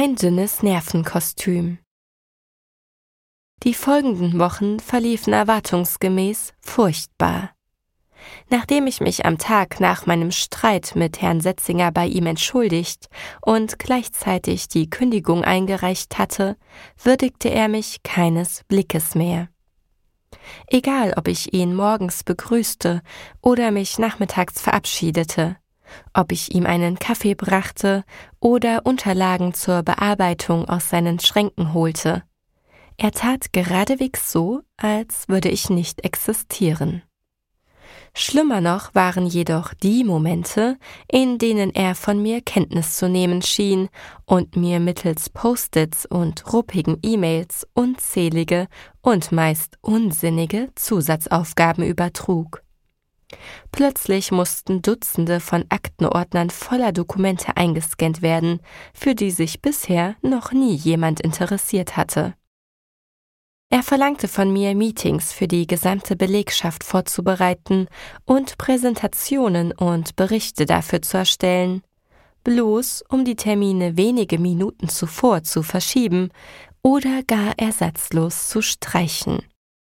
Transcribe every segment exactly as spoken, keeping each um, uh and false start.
Ein dünnes Nervenkostüm. Die folgenden Wochen verliefen erwartungsgemäß furchtbar. Nachdem ich mich am Tag nach meinem Streit mit Herrn Setzinger bei ihm entschuldigt und gleichzeitig die Kündigung eingereicht hatte, würdigte er mich keines Blickes mehr. Egal, ob ich ihn morgens begrüßte oder mich nachmittags verabschiedete, ob ich ihm einen Kaffee brachte oder Unterlagen zur Bearbeitung aus seinen Schränken holte. Er tat geradewegs so, als würde ich nicht existieren. Schlimmer noch waren jedoch die Momente, in denen er von mir Kenntnis zu nehmen schien und mir mittels Post-its und ruppigen E-Mails unzählige und meist unsinnige Zusatzaufgaben übertrug. Plötzlich mussten Dutzende von Aktenordnern voller Dokumente eingescannt werden, für die sich bisher noch nie jemand interessiert hatte. Er verlangte von mir, Meetings für die gesamte Belegschaft vorzubereiten und Präsentationen und Berichte dafür zu erstellen, bloß um die Termine wenige Minuten zuvor zu verschieben oder gar ersatzlos zu streichen.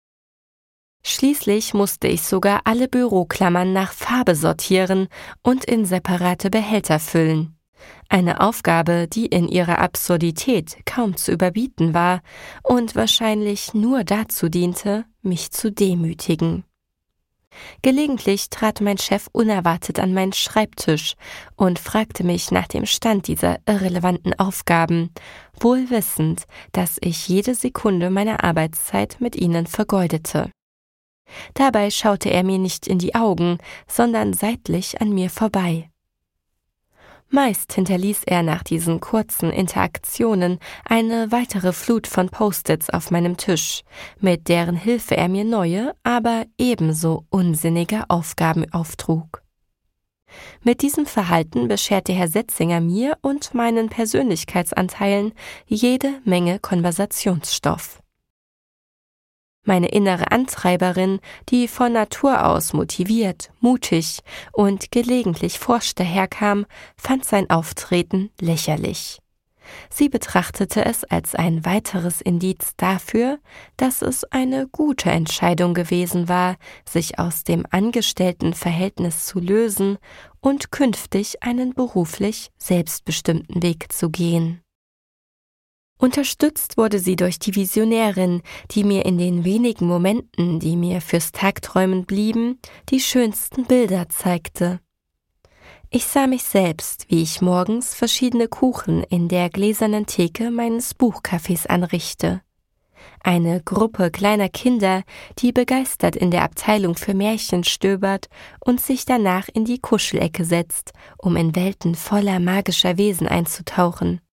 Schließlich musste ich sogar alle Büroklammern nach Farbe sortieren und in separate Behälter füllen. Eine Aufgabe, die in ihrer Absurdität kaum zu überbieten war und wahrscheinlich nur dazu diente, mich zu demütigen. Gelegentlich trat mein Chef unerwartet an meinen Schreibtisch und fragte mich nach dem Stand dieser irrelevanten Aufgaben, wohl wissend, dass ich jede Sekunde meiner Arbeitszeit mit ihnen vergeudete. Dabei schaute er mir nicht in die Augen, sondern seitlich an mir vorbei. Meist hinterließ er nach diesen kurzen Interaktionen eine weitere Flut von Post-its auf meinem Tisch, mit deren Hilfe er mir neue, aber ebenso unsinnige Aufgaben auftrug. Mit diesem Verhalten bescherte Herr Setzinger mir und meinen Persönlichkeitsanteilen jede Menge Konversationsstoff. Meine innere Antreiberin, die von Natur aus motiviert, mutig und gelegentlich forsch daherkam, fand sein Auftreten lächerlich. Sie betrachtete es als ein weiteres Indiz dafür, dass es eine gute Entscheidung gewesen war, sich aus dem Angestelltenverhältnis zu lösen und künftig einen beruflich selbstbestimmten Weg zu gehen. Unterstützt wurde sie durch die Visionärin, die mir in den wenigen Momenten, die mir fürs Tagträumen blieben, die schönsten Bilder zeigte. Ich sah mich selbst, wie ich morgens verschiedene Kuchen in der gläsernen Theke meines Buchcafés anrichte. Eine Gruppe kleiner Kinder, die begeistert in der Abteilung für Märchen stöbert und sich danach in die Kuschelecke setzt, um in Welten voller magischer Wesen einzutauchen.